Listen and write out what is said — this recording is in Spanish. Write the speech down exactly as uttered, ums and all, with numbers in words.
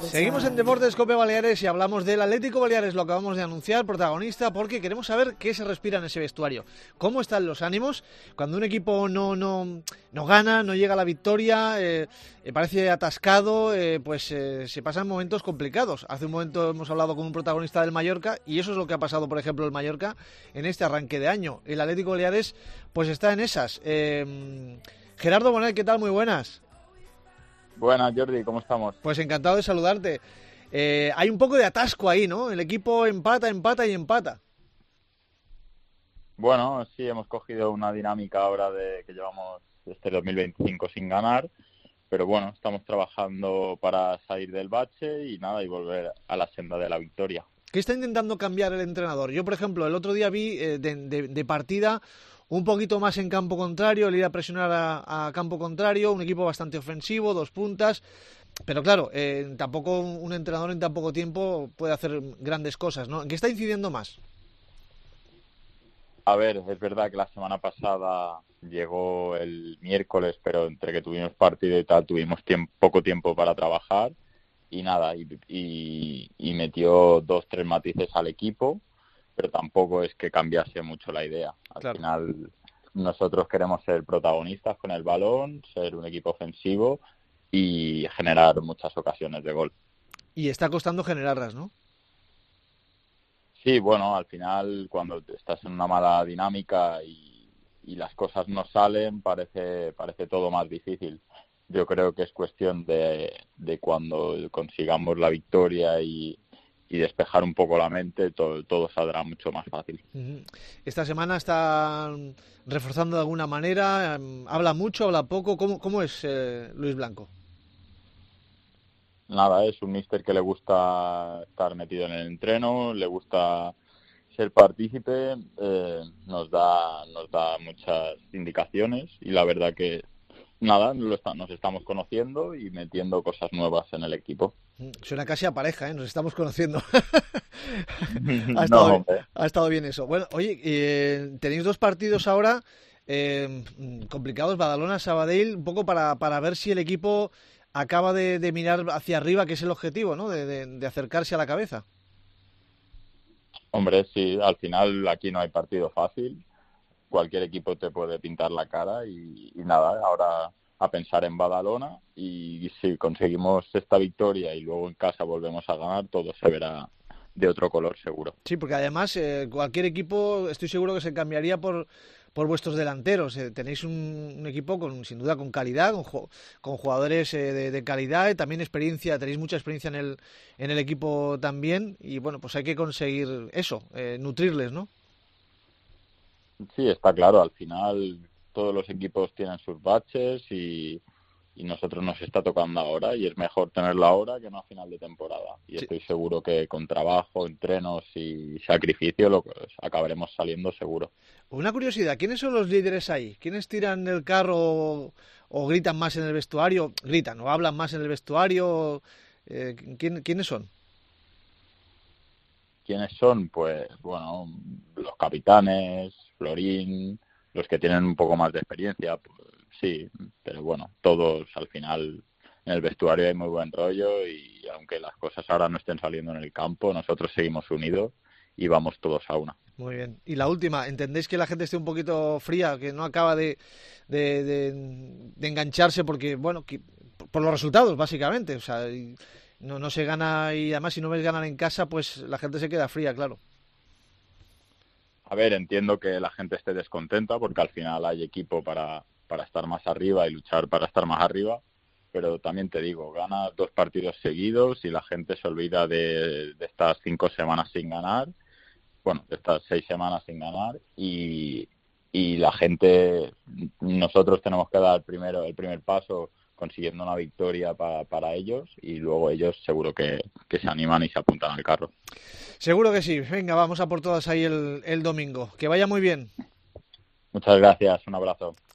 Seguimos en Deportes Cope Baleares y hablamos del Atlético Baleares, lo acabamos de anunciar, protagonista, porque queremos saber qué se respira en ese vestuario, cómo están los ánimos cuando un equipo no, no, no gana, no llega a la victoria, eh, eh, parece atascado, eh, pues eh, se pasan momentos complicados. Hace un momento hemos hablado con un protagonista del Mallorca y eso es lo que ha pasado, por ejemplo, el Mallorca en este arranque de año. El Atlético Baleares pues está en esas. Eh, Gerardo Bonet, ¿qué tal? Muy buenas. Buenas, Jordi, ¿cómo estamos? Pues encantado de saludarte. Eh, hay un poco de atasco ahí, ¿no? El equipo empata, empata y empata. Bueno, sí, hemos cogido una dinámica ahora de que llevamos este dos mil veinticinco sin ganar, pero bueno, estamos trabajando para salir del bache y nada, y volver a la senda de la victoria. ¿Qué está intentando cambiar el entrenador? Yo, por ejemplo, el otro día vi eh, de, de, de partida un poquito más en campo contrario, el ir a presionar a, a campo contrario, un equipo bastante ofensivo, dos puntas, pero claro, eh, tampoco un, un entrenador en tan poco tiempo puede hacer grandes cosas, ¿no? ¿En qué está incidiendo más? A ver, es verdad que la semana pasada llegó el miércoles, pero entre que tuvimos partido y tal, tuvimos tiempo, poco tiempo para trabajar y nada, y, y, y metió dos, tres matices al equipo, pero tampoco es que cambiase mucho la idea. Al claro. final nosotros queremos ser protagonistas con el balón, ser un equipo ofensivo y generar muchas ocasiones de gol. Y está costando generarlas, ¿no? Sí, bueno, al final cuando estás en una mala dinámica y, y las cosas no salen, parece, parece todo más difícil. Yo creo que es cuestión de, de cuando consigamos la victoria y, y despejar un poco la mente, todo, todo saldrá mucho más fácil. Esta semana está reforzando de alguna manera, habla mucho, habla poco. ¿Cómo, cómo es eh, Luis Blanco? Nada, es un míster que le gusta estar metido en el entreno, le gusta ser partícipe, eh, nos da nos da muchas indicaciones y la verdad que nada, lo está, nos estamos conociendo y metiendo cosas nuevas en el equipo. Suena casi a pareja, ¿eh? Nos estamos conociendo. ha, estado, no, ha estado bien eso. Bueno, oye, eh, tenéis dos partidos ahora eh, complicados, Badalona, Sabadell, un poco para, para ver si el equipo acaba de, de mirar hacia arriba, que es el objetivo, ¿no? De, de, de acercarse a la cabeza. Hombre, sí, al final aquí no hay partido fácil. Cualquier equipo te puede pintar la cara y, y nada, ahora a pensar en Badalona y, y si conseguimos esta victoria y luego en casa volvemos a ganar, todo se verá de otro color seguro. Sí, porque además eh, cualquier equipo estoy seguro que se cambiaría por por vuestros delanteros. Eh, tenéis un, un equipo con sin duda con calidad, con, con jugadores eh, de, de calidad, y también experiencia, tenéis mucha experiencia en el en el equipo también y bueno, pues hay que conseguir eso, eh, nutrirles, ¿no? Sí, está claro, al final todos los equipos tienen sus baches y, y nosotros nos está tocando ahora y es mejor tenerlo ahora que no a final de temporada. Y sí, estoy seguro que con trabajo, entrenos y sacrificio lo pues, acabaremos saliendo seguro. Una curiosidad, ¿quiénes son los líderes ahí? ¿Quiénes tiran el carro o, o gritan más en el vestuario? ¿Gritan o hablan más en el vestuario? Eh, ¿quién, ¿Quiénes son? ¿Quiénes son? Pues, bueno, los capitanes, Florín, los que tienen un poco más de experiencia, pues sí, pero bueno, todos al final en el vestuario hay muy buen rollo y aunque las cosas ahora no estén saliendo en el campo, nosotros seguimos unidos y vamos todos a una. Muy bien. Y la última, ¿entendéis que la gente esté un poquito fría, que no acaba de, de, de, de engancharse porque, bueno, que, por los resultados, básicamente? O sea, no, no se gana y además si no ves ganar en casa, pues la gente se queda fría, claro. A ver, entiendo que la gente esté descontenta porque al final hay equipo para, para estar más arriba y luchar para estar más arriba, pero también te digo, gana dos partidos seguidos y la gente se olvida de, de estas cinco semanas sin ganar, bueno, de estas seis semanas sin ganar y, y la gente, nosotros tenemos que dar primero el primer paso consiguiendo una victoria para, para ellos y luego ellos seguro que, que se animan y se apuntan al carro. Seguro que sí. Venga, vamos a por todas ahí el, el domingo. Que vaya muy bien. Muchas gracias. Un abrazo.